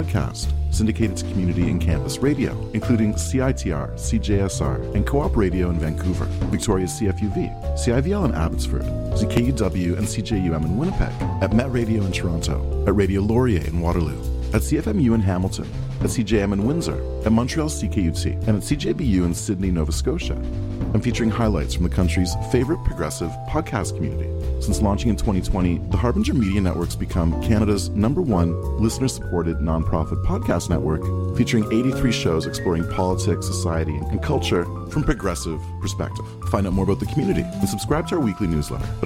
Podcast, syndicated to community and campus radio, including CITR, CJSR, and Co-op Radio in Vancouver, Victoria's CFUV, CIVL in Abbotsford, ZKUW and CJUM in Winnipeg, at Met Radio in Toronto, at Radio Laurier in Waterloo, at CFMU in Hamilton, at CJM in Windsor, at Montreal CKUT, and at CJBU in Sydney, Nova Scotia. I'm featuring highlights from the country's favorite progressive podcast community. Since launching in 2020, the Harbinger Media Network's become Canada's #1 listener-supported nonprofit podcast network, featuring 83 shows exploring politics, society, and culture from a progressive perspective. Find out more about the community and subscribe to our weekly newsletter at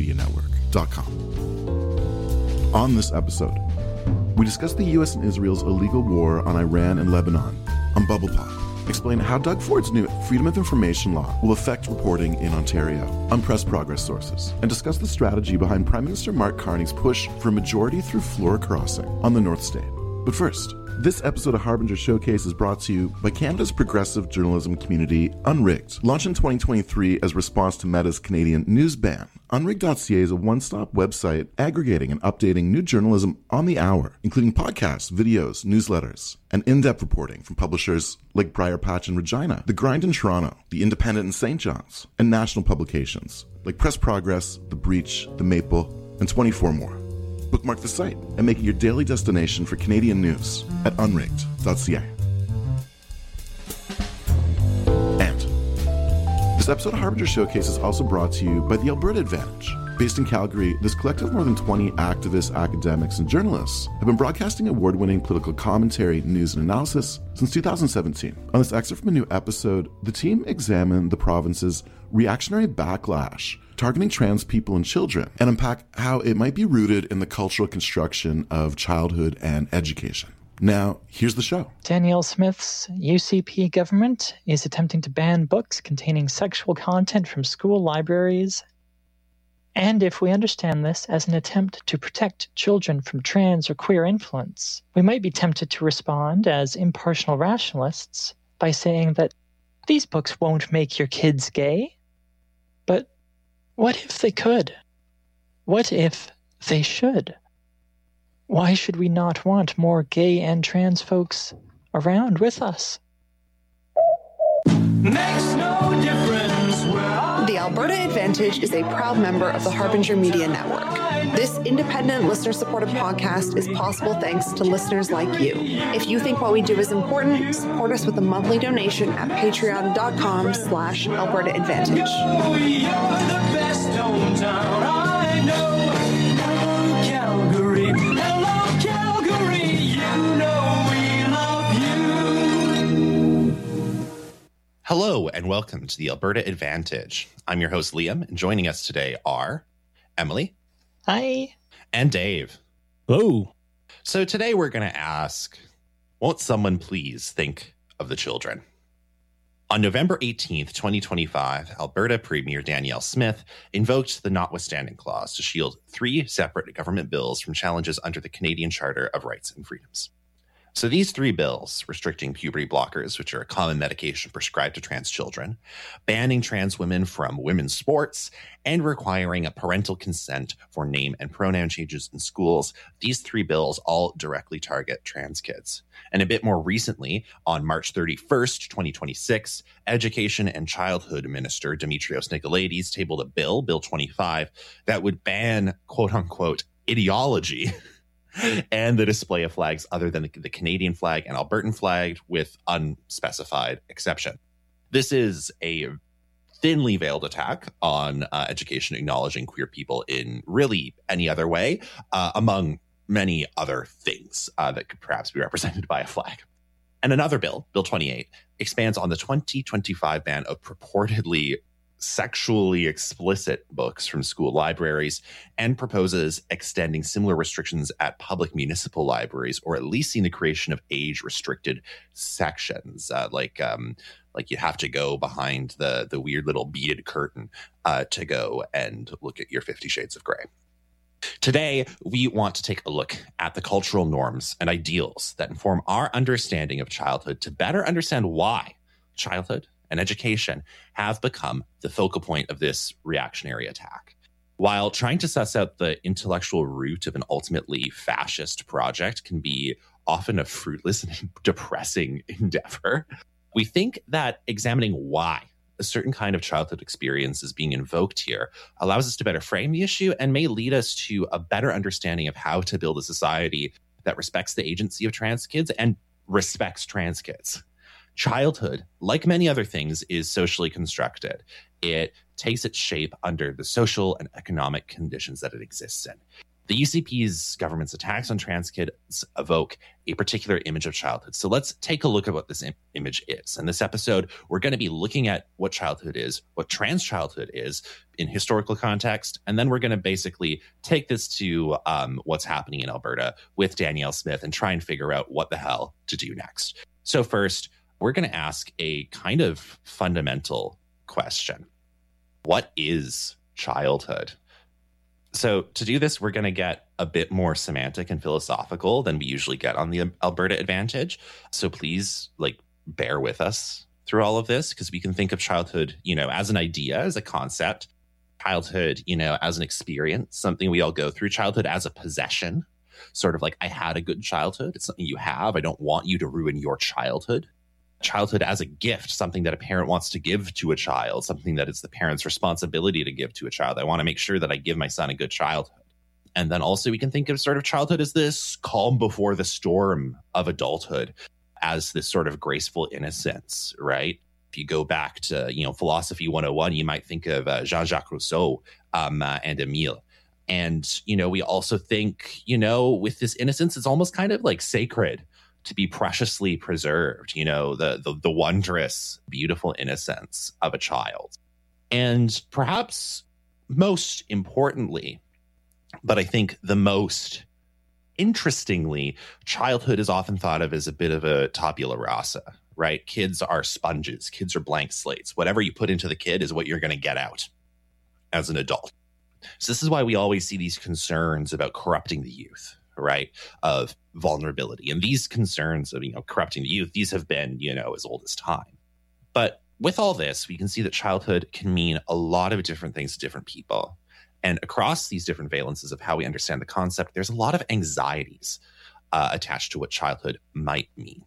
harbingermedianetwork.com. On this episode, we discuss the U.S. and Israel's illegal war on Iran and Lebanon on Bubble Pop, explain how Doug Ford's new Freedom of Information law will affect reporting in Ontario on Press Progress sources, and discuss the strategy behind Prime Minister Mark Carney's push for a majority through floor crossing on the North State. But first, this episode of Harbinger Showcase is brought to you by Canada's progressive journalism community, Unrigged. Launched in 2023 as a response to Meta's Canadian news ban, Unrigged.ca is a one-stop website aggregating and updating new journalism on the hour, including podcasts, videos, newsletters, and in-depth reporting from publishers like Briar Patch in Regina, The Grind in Toronto, The Independent in St. John's, and national publications like Press Progress, The Breach, The Maple, and 24 more. Bookmark the site and make it your daily destination for Canadian news at unrigged.ca. And this episode of Harbinger Showcase is also brought to you by the Alberta Advantage. Based in Calgary, this collective of more than 20 activists, academics, and journalists have been broadcasting award-winning political commentary, news, and analysis since 2017. On this excerpt from a new episode, the team examined the province's reactionary backlash targeting trans people and children, and unpack how it might be rooted in the cultural construction of childhood and education. Now, here's the show. Danielle Smith's UCP government is attempting to ban books containing sexual content from school libraries. And if we understand this as an attempt to protect children from trans or queer influence, we might be tempted to respond as impartial rationalists by saying that these books won't make your kids gay. But what if they could? What if they should? Why should we not want more gay and trans folks around with us? Makes no difference where The Alberta Advantage is a proud member of the Harbinger Media Network. This independent, listener-supported podcast is possible thanks to listeners like you. If you think what we do is important, support us with a monthly donation at patreon.com/Alberta Advantage. you're the best hometown I know. Hello, Calgary. Hello, Calgary. You know we love you. Hello and welcome to the Alberta Advantage. I'm your host, Liam, and joining us today are Emily. Hi. And Dave. Oh. So today we're going to ask, won't someone please think of the children? On November 18th, 2025, Alberta Premier Danielle Smith invoked the Notwithstanding Clause to shield 3 separate government bills from challenges under the Canadian Charter of Rights and Freedoms. So these 3 bills, restricting puberty blockers, which are a common medication prescribed to trans children, banning trans women from women's sports, and requiring a parental consent for name and pronoun changes in schools, these 3 bills all directly target trans kids. And a bit more recently, on March 31st, 2026, Education and Childhood Minister Dimitrios Nicolaides tabled a bill, Bill 25, that would ban, quote-unquote, ideology and the display of flags other than the Canadian flag and Albertan flag with unspecified exception. This is a thinly veiled attack on education acknowledging queer people in really any other way, among many other things that could perhaps be represented by a flag. And another bill, Bill 28, expands on the 2025 ban of purportedly sexually explicit books from school libraries and proposes extending similar restrictions at public municipal libraries, or at least seeing the creation of age-restricted sections, like you have to go behind the weird little beaded curtain to go and look at your 50 Shades of Grey. Today, we want to take a look at the cultural norms and ideals that inform our understanding of childhood to better understand why childhood and education have become the focal point of this reactionary attack. While trying to suss out the intellectual root of an ultimately fascist project can be often a fruitless and depressing endeavor. We think that examining why a certain kind of childhood experience is being invoked here allows us to better frame the issue and may lead us to a better understanding of how to build a society that respects the agency of trans kids and respects trans kids. Childhood, like many other things, is socially constructed. It takes its shape under the social and economic conditions that it exists in. The UCP's government's attacks on trans kids evoke a particular image of childhood. So let's take a look at what this image is. In this episode, we're going to be looking at what childhood is, what trans childhood is in historical context, and then we're going to basically take this to what's happening in Alberta with Danielle Smith and try and figure out what the hell to do next. So first, we're going to ask a kind of fundamental question. What is childhood? So to do this, we're going to get a bit more semantic and philosophical than we usually get on the Alberta Advantage. So please, bear with us through all of this, because we can think of childhood, as an idea, as a concept, childhood, as an experience, something we all go through, childhood as a possession, sort of like I had a good childhood. It's something you have. I don't want you to ruin your childhood. Childhood as a gift, something that a parent wants to give to a child, something that it's the parent's responsibility to give to a child. I want to make sure that I give my son a good childhood. And then also we can think of sort of childhood as this calm before the storm of adulthood, as this sort of graceful innocence, right? If you go back to, Philosophy 101, you might think of Jean-Jacques Rousseau and Emile. And, we also think, with this innocence, it's almost kind of like sacred to be preciously preserved, the wondrous, beautiful innocence of a child. And perhaps most importantly, but I think the most interestingly, childhood is often thought of as a bit of a tabula rasa, right? Kids are sponges. Kids are blank slates. Whatever you put into the kid is what you're going to get out as an adult. So this is why we always see these concerns about corrupting the youth, right, of vulnerability. And these concerns of, corrupting the youth, these have been, as old as time. But with all this, we can see that childhood can mean a lot of different things to different people. And across these different valences of how we understand the concept, there's a lot of anxieties attached to what childhood might mean.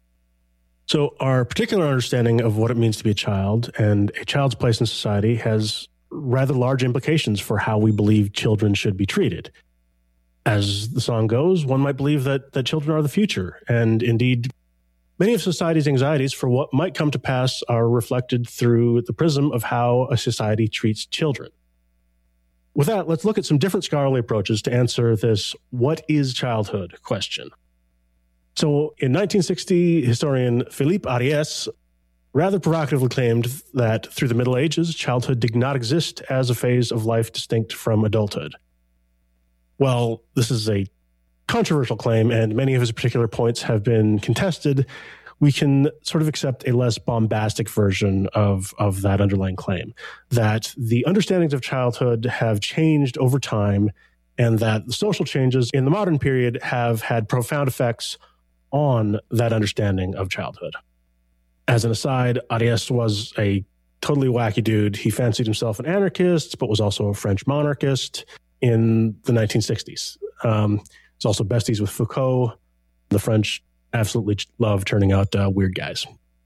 So our particular understanding of what it means to be a child and a child's place in society has rather large implications for how we believe children should be treated. As the song goes, one might believe that children are the future. And indeed, many of society's anxieties for what might come to pass are reflected through the prism of how a society treats children. With that, let's look at some different scholarly approaches to answer this "what is childhood" question. So in 1960, historian Philippe Ariès rather provocatively claimed that through the Middle Ages, childhood did not exist as a phase of life distinct from adulthood. Well, this is a controversial claim, and many of his particular points have been contested. We can sort of accept a less bombastic version of that underlying claim, that the understandings of childhood have changed over time, and that the social changes in the modern period have had profound effects on that understanding of childhood. As an aside, Ariès was a totally wacky dude. He fancied himself an anarchist, but was also a French monarchist in the 1960s. He's also besties with Foucault. The French absolutely love turning out weird guys.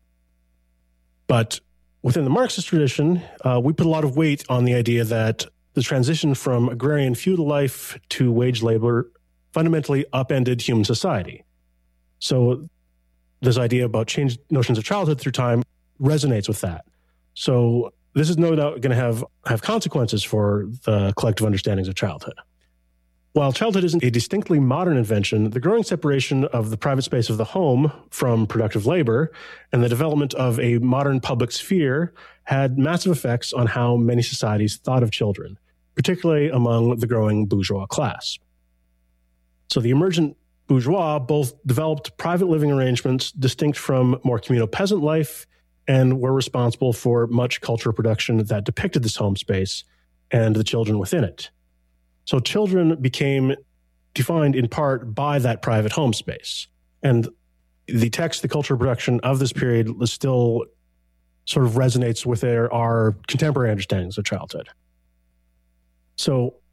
But within the Marxist tradition, we put a lot of weight on the idea that the transition from agrarian feudal life to wage labor fundamentally upended human society. So this idea about changed notions of childhood through time resonates with that. So this is no doubt going to have consequences for the collective understandings of childhood. While childhood isn't a distinctly modern invention, the growing separation of the private space of the home from productive labor and the development of a modern public sphere had massive effects on how many societies thought of children, particularly among the growing bourgeois class. So the emergent bourgeois both developed private living arrangements distinct from more communal peasant life and were responsible for much cultural production that depicted this home space and the children within it. So children became defined in part by that private home space. And the text, the cultural production of this period still sort of resonates with our contemporary understandings of childhood. So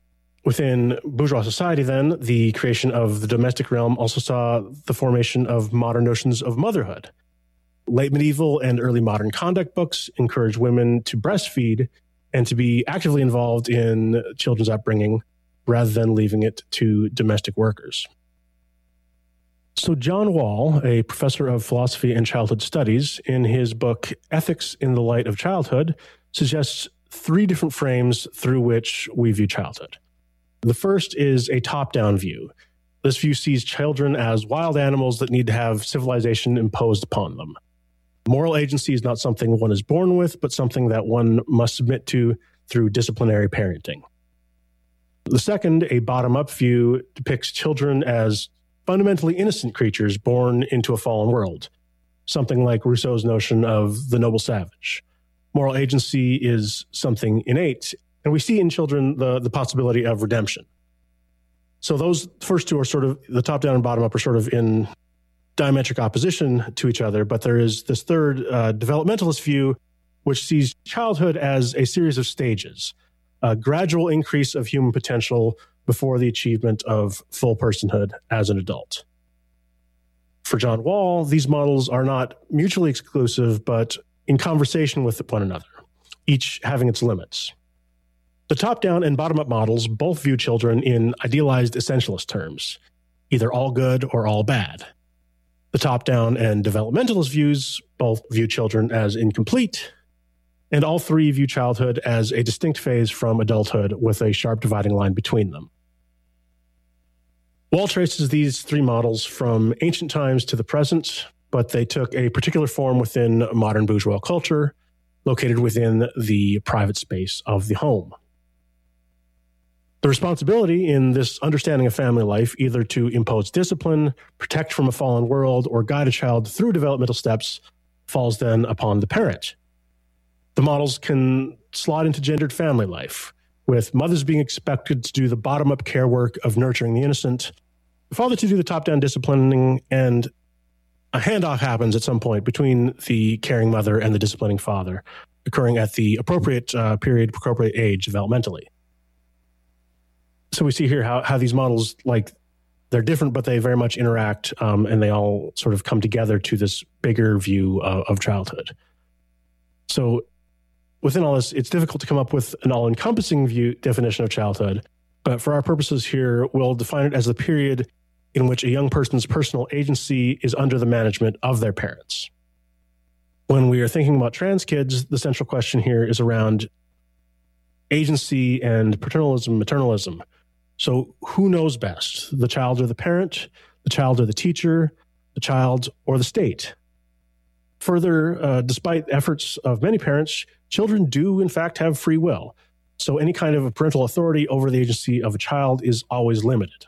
Within bourgeois society, then, the creation of the domestic realm also saw the formation of modern notions of motherhood. Late medieval and early modern conduct books encourage women to breastfeed and to be actively involved in children's upbringing rather than leaving it to domestic workers. So John Wall, a professor of philosophy and childhood studies, in his book Ethics in the Light of Childhood, suggests 3 different frames through which we view childhood. The first is a top-down view. This view sees children as wild animals that need to have civilization imposed upon them. Moral agency is not something one is born with, but something that one must submit to through disciplinary parenting. The second, a bottom-up view, depicts children as fundamentally innocent creatures born into a fallen world, something like Rousseau's notion of the noble savage. Moral agency is something innate, and we see in children the possibility of redemption. So those first two are sort of, the top-down and bottom-up are sort of in diametric opposition to each other, but there is this third developmentalist view, which sees childhood as a series of stages, a gradual increase of human potential before the achievement of full personhood as an adult. For John Wall, these models are not mutually exclusive, but in conversation with one another, each having its limits. The top-down and bottom-up models both view children in idealized essentialist terms, either all good or all bad. The top-down and developmentalist views both view children as incomplete, and all 3 view childhood as a distinct phase from adulthood with a sharp dividing line between them. Wall traces these 3 models from ancient times to the present, but they took a particular form within modern bourgeois culture, located within the private space of the home. The responsibility in this understanding of family life, either to impose discipline, protect from a fallen world, or guide a child through developmental steps, falls then upon the parent. The models can slot into gendered family life, with mothers being expected to do the bottom-up care work of nurturing the innocent, the father to do the top-down disciplining, and a handoff happens at some point between the caring mother and the disciplining father, occurring at the appropriate period, appropriate age developmentally. So we see here how these models, like, they're different, but they very much interact, and they all sort of come together to this bigger view of childhood. So within all this, it's difficult to come up with an all-encompassing definition of childhood, but for our purposes here, we'll define it as the period in which a young person's personal agency is under the management of their parents. When we are thinking about trans kids, the central question here is around agency and paternalism, maternalism. So who knows best, the child or the parent, the child or the teacher, the child or the state? Further, despite efforts of many parents, children do in fact have free will. So any kind of a parental authority over the agency of a child is always limited.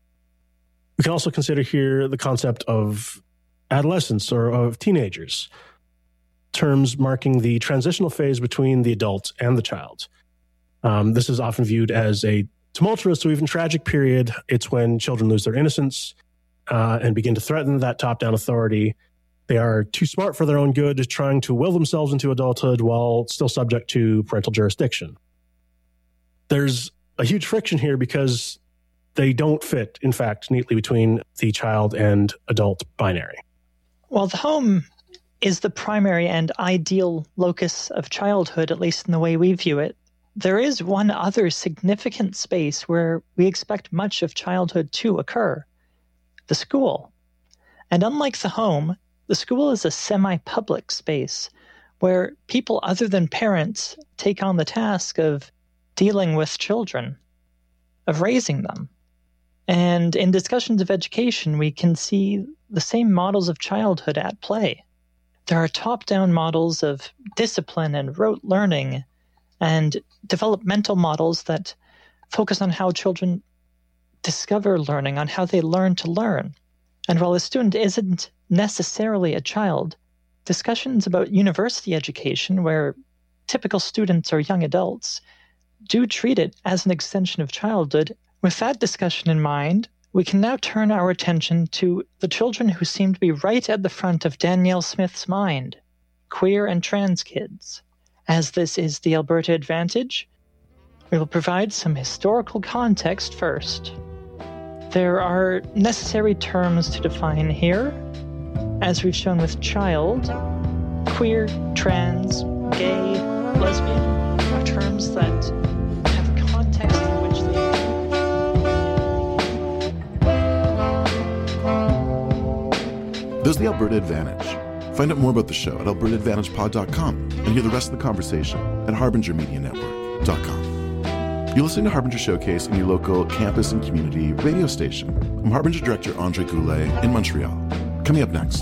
We can also consider here the concept of adolescence or of teenagers, terms marking the transitional phase between the adult and the child. This is often viewed as a tumultuous or even tragic period. It's when children lose their innocence and begin to threaten that top-down authority. They are too smart for their own good, trying to will themselves into adulthood while still subject to parental jurisdiction. There's a huge friction here because they don't fit, in fact, neatly between the child and adult binary. While the home is the primary and ideal locus of childhood, at least in the way we view it, there is one other significant space where we expect much of childhood to occur: the school. And unlike the home, the school is a semi-public space where people other than parents take on the task of dealing with children, of raising them. And in discussions of education, we can see the same models of childhood at play. There are top-down models of discipline and rote learning, and developmental models that focus on how children discover learning, on how they learn to learn. And while a student isn't necessarily a child, discussions about university education, where typical students are young adults, do treat it as an extension of childhood. With that discussion in mind, we can now turn our attention to the children who seem to be right at the front of Danielle Smith's mind: queer and trans kids. As this is the Alberta Advantage, We will provide some historical context first. There are necessary terms to define here, as we've shown with child. Queer, trans, gay, lesbian are terms that have a context in which they... There's the Alberta Advantage. Find out more about the show at albertaadvantagepod.com and hear the rest of the conversation at harbingermedianetwork.com. You're listening to Harbinger Showcase in your local campus and community radio station. I'm Harbinger Director Andre Goulet in Montreal. Coming up next.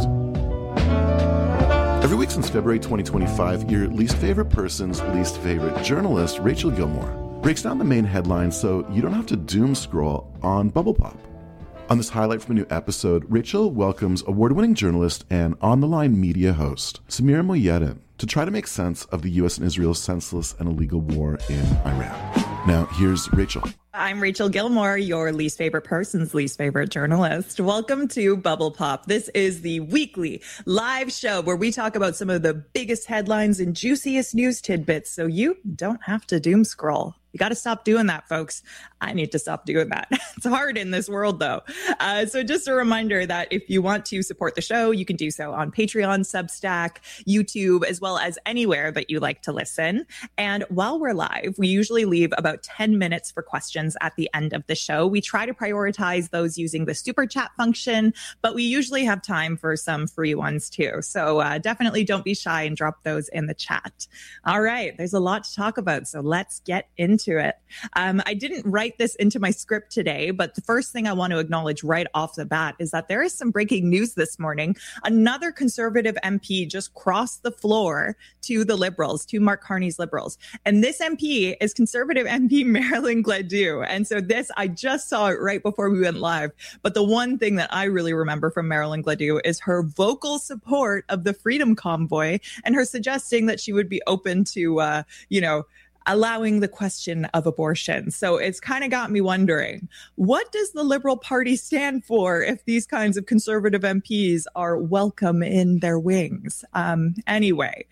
Every week since February 2025, your least favorite person's least favorite journalist, Rachel Gilmore, breaks down the main headlines so you don't have to doom scroll on Bubble Pop. On this highlight from a new episode, Rachel welcomes award-winning journalist and on-the-line media host, Samira Mohyeddin, to try to make sense of the U.S. and Israel's senseless and illegal war in Iran. Now, here's Rachel. I'm Rachel Gilmore, your least favorite person's least favorite journalist. Welcome to Bubble Pop. This is the weekly live show where we talk about some of the biggest headlines and juiciest news tidbits so you don't have to doom scroll. You got to stop doing that, folks. I need to stop doing that. It's hard in this world, though. So just a reminder that if you want to support the show, you can do so on Patreon, Substack, YouTube, as well as anywhere that you like to listen. And while we're live, we usually leave about 10 minutes for questions at the end of the show. We try to prioritize those using the super chat function, but we usually have time for some free ones too. So definitely don't be shy and drop those in the chat. All right, there's a lot to talk about, so let's get into it. I didn't write this into my script today, but the first thing I want to acknowledge right off the bat is that there is some breaking news this morning. Another Conservative MP just crossed the floor to the Liberals, to Mark Carney's Liberals. And this MP is Conservative MP Marilyn Gladue. And so this, I just saw it right before we went live. But the one thing that I really remember from Marilyn Gladue is her vocal support of the Freedom Convoy and her suggesting that she would be open to, allowing the question of abortion. So it's kind of got me wondering, what does the Liberal Party stand for if these kinds of Conservative MPs are welcome in their wings? Anyway,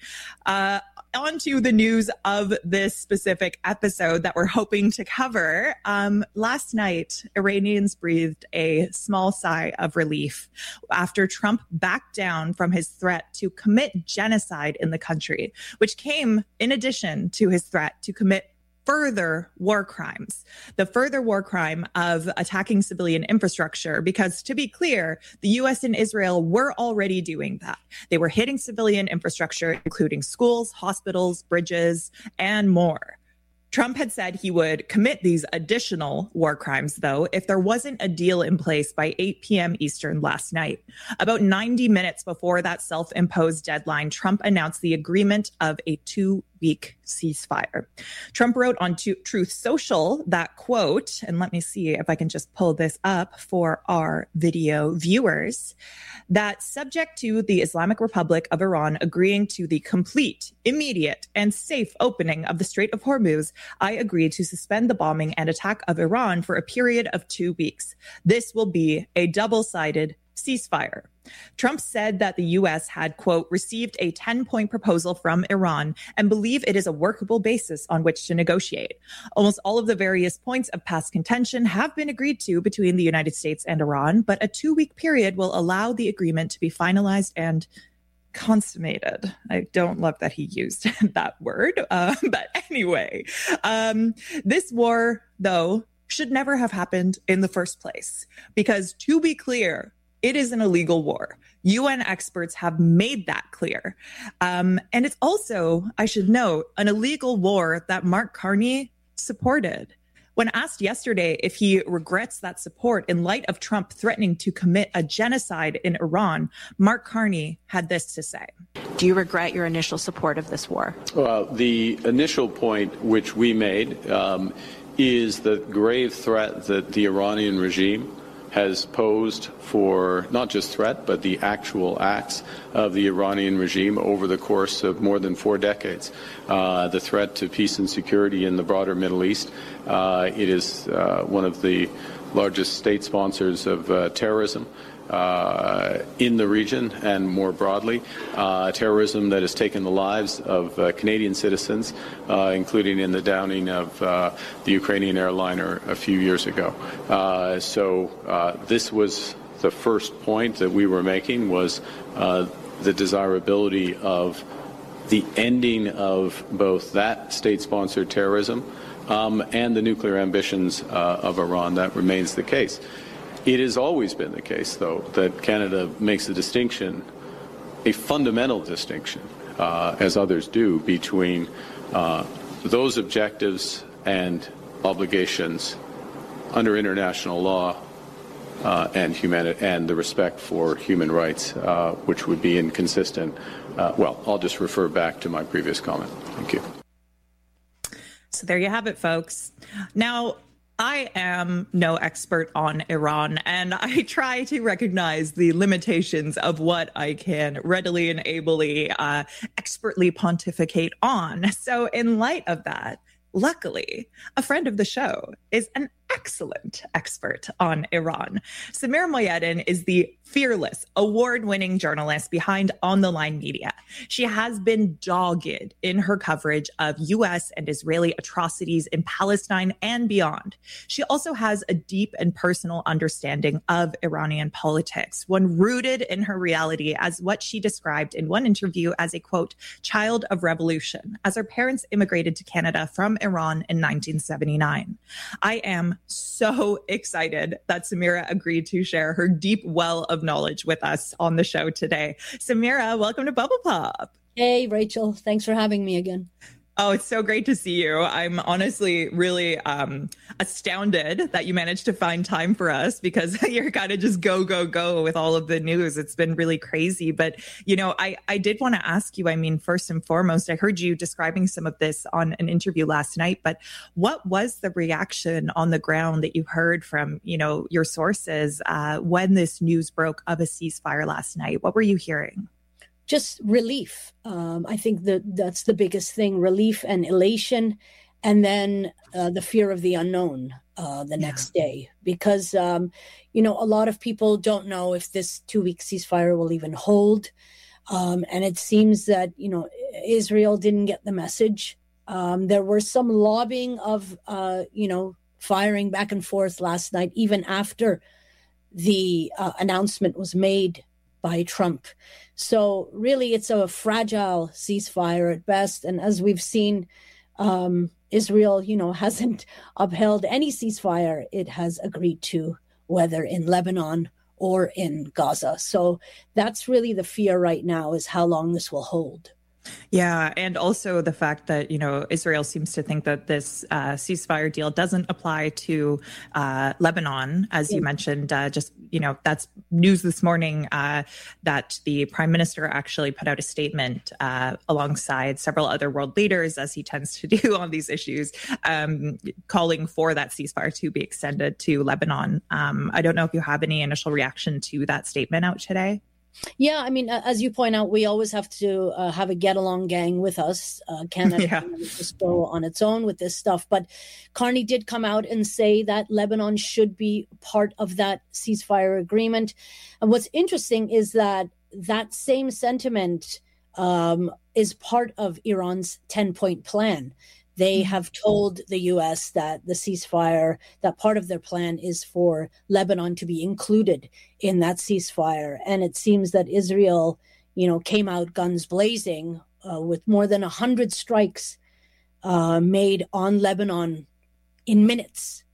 on to the news of this specific episode that we're hoping to cover. Last night, Iranians breathed a small sigh of relief after Trump backed down from his threat to commit genocide in the country, which came in addition to his threat to commit further war crimes, the further war crime of attacking civilian infrastructure, because to be clear, the U.S. and Israel were already doing that. They were hitting civilian infrastructure, including schools, hospitals, bridges, and more. Trump had said he would commit these additional war crimes, though, if there wasn't a deal in place by 8 p.m. Eastern last night. About 90 minutes before that self-imposed deadline, Trump announced the agreement of a 2-week ceasefire. Trump wrote on Truth Social that, quote, and let me see if I can just pull this up for our video viewers, that subject to the Islamic Republic of Iran agreeing to the complete, immediate, and safe opening of the Strait of Hormuz, I agree to suspend the bombing and attack of Iran for a period of 2 weeks. This will be a double-sided ceasefire. Trump said that the U.S. had, quote, received a 10-point proposal from Iran and believe it is a workable basis on which to negotiate. Almost all of the various points of past contention have been agreed to between the United States and Iran, but a 2-week period will allow the agreement to be finalized and consummated. I don't love that he used that word, but anyway, this war, though, should never have happened in the first place, because to be clear, it is an illegal war. UN experts have made that clear. And it's also, I should note, an illegal war that Mark Carney supported. When asked yesterday if he regrets that support in light of Trump threatening to commit a genocide in Iran, Mark Carney had this to say. Do you regret your initial support of this war? Well, the initial point which we made is the grave threat that the Iranian regime has posed for not just threat, but the actual acts of the Iranian regime over the course of more than 4 decades. The threat to peace and security in the broader Middle East. It is one of the largest state sponsors of terrorism. in the region and more broadly, terrorism that has taken the lives of Canadian citizens, including in the downing of the Ukrainian airliner a few years ago. So this was the first point that we were making, was the desirability of the ending of both that state-sponsored terrorism and the nuclear ambitions of Iran. That remains the case. It has always been the case, though, that Canada makes a distinction, a fundamental distinction, as others do, between those objectives and obligations under international law and the respect for human rights, which would be inconsistent. Well, I'll just refer back to my previous comment. Thank you. So there you have it, folks. Now, I am no expert on Iran, and I try to recognize the limitations of what I can readily and ably, expertly pontificate on. So in light of that, luckily, a friend of the show is an excellent expert on Iran. Samira Mohyeddin is the fearless, award-winning journalist behind On the Line Media. She has been dogged in her coverage of U.S. and Israeli atrocities in Palestine and beyond. She also has a deep and personal understanding of Iranian politics, one rooted in her reality as what she described in one interview as a, quote, child of revolution, as her parents immigrated to Canada from Iran in 1979. I am so excited that Samira agreed to share her deep well of knowledge with us on the show today. Samira, welcome to Bubble Pop. Hey, Rachel. Thanks for having me again. Oh, it's so great to see you. I'm honestly really astounded that you managed to find time for us, because you're kind of just go with all of the news. It's been really crazy. But, you know, I did want to ask you, I mean, first and foremost, I heard you describing some of this on an interview last night, but what was the reaction on the ground that you heard from, you know, your sources when this news broke of a ceasefire last night? What were you hearing? Just relief. I think that's the biggest thing, relief and elation, and then the fear of the unknown the next day. Because, you know, a lot of people don't know if this 2-week ceasefire will even hold. And it seems that, you know, Israel didn't get the message. There were some lobbying of, you know, firing back and forth last night, even after the announcement was made by Trump. So really, it's a fragile ceasefire at best. And as we've seen, Israel, you know, hasn't upheld any ceasefire it has agreed to, whether in Lebanon or in Gaza. So that's really the fear right now, is how long this will hold. Yeah. And also the fact that, you know, Israel seems to think that this ceasefire deal doesn't apply to Lebanon, as you mentioned. Just, you know, that's news this morning that the prime minister actually put out a statement alongside several other world leaders, as he tends to do on these issues, calling for that ceasefire to be extended to Lebanon. I don't know if you have any initial reaction to that statement out today. Yeah, I mean, as you point out, we always have to have a get-along gang with us. Canada can't just go on its own with this stuff. But Carney did come out and say that Lebanon should be part of that ceasefire agreement. And what's interesting is that that same sentiment is part of Iran's 10-point plan. They have told the U.S. that the ceasefire, that part of their plan is for Lebanon to be included in that ceasefire. And it seems that Israel, you know, came out guns blazing with more than 100 strikes made on Lebanon in minutes.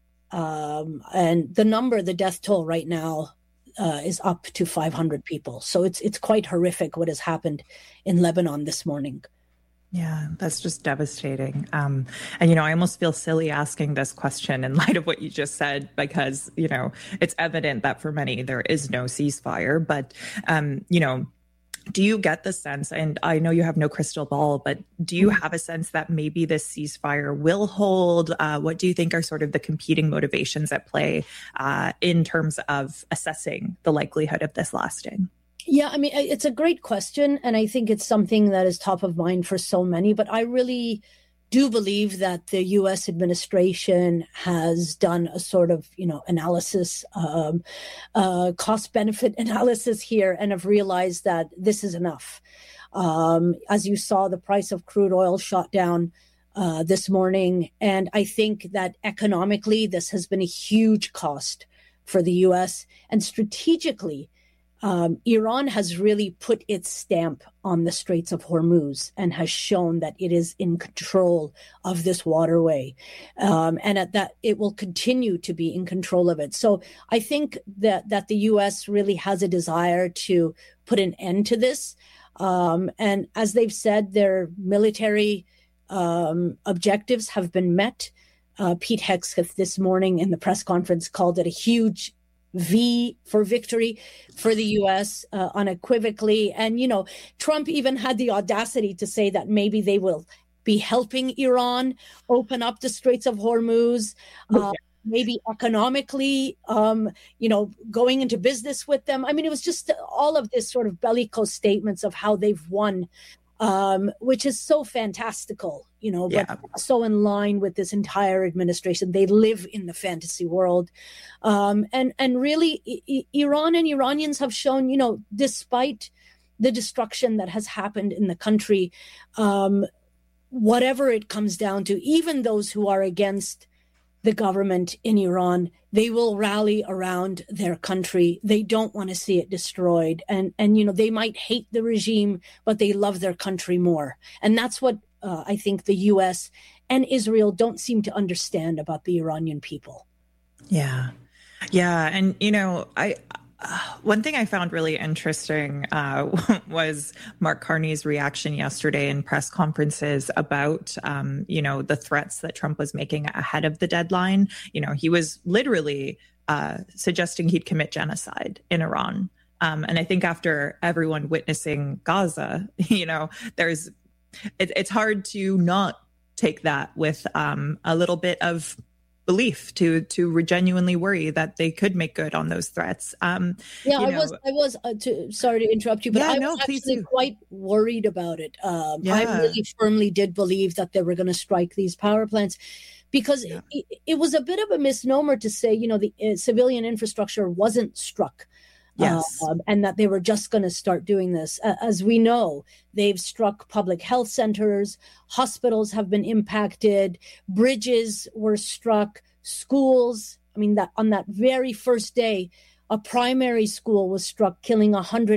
And the death toll right now is up to 500 people. So it's quite horrific what has happened in Lebanon this morning. Yeah, that's just devastating. And, you know, I almost feel silly asking this question in light of what you just said, because, you know, it's evident that for many there is no ceasefire. But, you know, do you get the sense, and I know you have no crystal ball, but do you have a sense that maybe this ceasefire will hold? What do you think are sort of the competing motivations at play in terms of assessing the likelihood of this lasting? Yeah, I mean, it's a great question. And I think it's something that is top of mind for so many. But I really do believe that the U.S. administration has done a sort of, analysis, cost-benefit analysis here, and have realized that this is enough. As you saw, the price of crude oil shot down this morning, and I think that economically, this has been a huge cost for the U.S. and strategically. Iran has really put its stamp on the Straits of Hormuz and has shown that it is in control of this waterway, and that it will continue to be in control of it. So I think that the U.S. really has a desire to put an end to this. And as they've said, their military objectives have been met. Pete Hegseth this morning in the press conference called it a huge V for victory for the U.S. Unequivocally. And, Trump even had the audacity to say that maybe they will be helping Iran open up the Straits of Hormuz, maybe economically, going into business with them. I mean, it was just all of this sort of bellicose statements of how they've won, which is so fantastical, but so in line with this entire administration. They live in the fantasy world. And really, Iran and Iranians have shown, despite the destruction that has happened in the country, whatever it comes down to, even those who are against the government in Iran, they will rally around their country. They don't want to see it destroyed. And they might hate the regime, but they love their country more. And that's what I think the U.S. and Israel don't seem to understand about the Iranian people. Yeah. Yeah. And, one thing I found really interesting was Mark Carney's reaction yesterday in press conferences about, the threats that Trump was making ahead of the deadline. He was literally suggesting he'd commit genocide in Iran. And I think after everyone witnessing Gaza, it's hard to not take that with a little bit of belief to genuinely worry that they could make good on those threats. I was sorry to interrupt you, but I was actually quite worried about it. I really firmly did believe that they were going to strike these power plants, because it was a bit of a misnomer to say, the civilian infrastructure wasn't struck. Yes. And that they were just going to start doing this. As we know, they've struck public health centers, hospitals have been impacted, bridges were struck, schools. I mean, that on that very first day, a primary school was struck, killing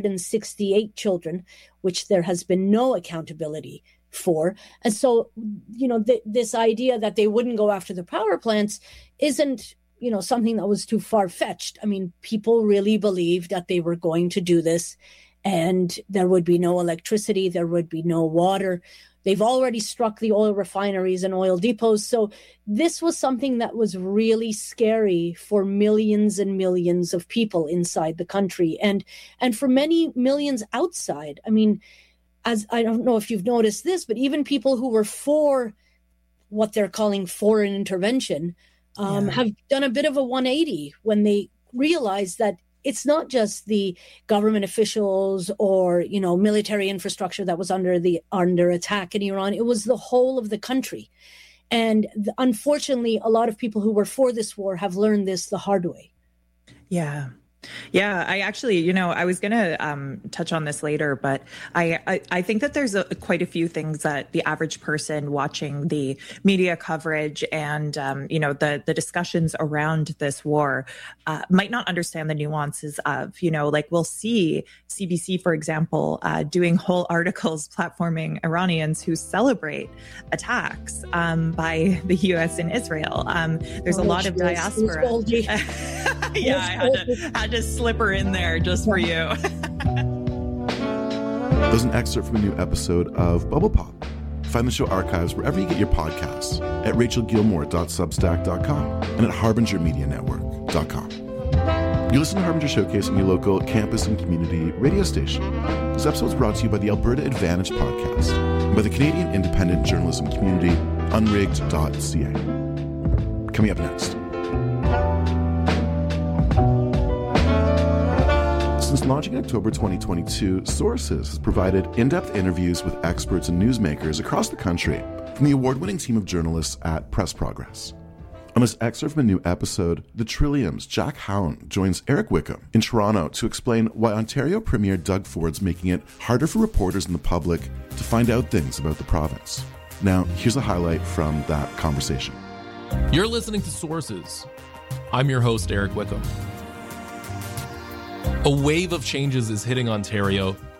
168 children, which there has been no accountability for. And so, this idea that they wouldn't go after the power plants isn't something that was too far-fetched. I mean, people really believed that they were going to do this and there would be no electricity, there would be no water. They've already struck the oil refineries and oil depots. So this was something that was really scary for millions and millions of people inside the country and for many millions outside. I mean, as I don't know if you've noticed this, but even people who were for what they're calling foreign intervention have done a bit of a 180 when they realize that it's not just the government officials or, military infrastructure that was under attack in Iran. It was the whole of the country. And unfortunately, a lot of people who were for this war have learned this the hard way. Yeah. Yeah, I actually, I was going to touch on this later, but I think that there's quite a few things that the average person watching the media coverage and, the discussions around this war might not understand the nuances of, we'll see CBC, for example, doing whole articles platforming Iranians who celebrate attacks by the U.S. and Israel. There's a lot of diaspora. Yeah, I had to slip her in there just for you. There's an excerpt from a new episode of Bubble Pop. Find the show archives wherever you get your podcasts at rachelgilmore.substack.com and at harbingermedianetwork.com. You listen to Harbinger Showcase on your local campus and community radio station. This episode is brought to you by the Alberta Advantage podcast and by the Canadian independent journalism community, unrigged.ca. Coming up next. Since launching in October 2022, Sources has provided in-depth interviews with experts and newsmakers across the country from the award-winning team of journalists at Press Progress. On this excerpt from a new episode, The Trillium's Jack Howland joins Eric Wickham in Toronto to explain why Ontario Premier Doug Ford's making it harder for reporters and the public to find out things about the province. Now, here's a highlight from that conversation. You're listening to Sources. I'm your host, Eric Wickham. A wave of changes is hitting Ontario,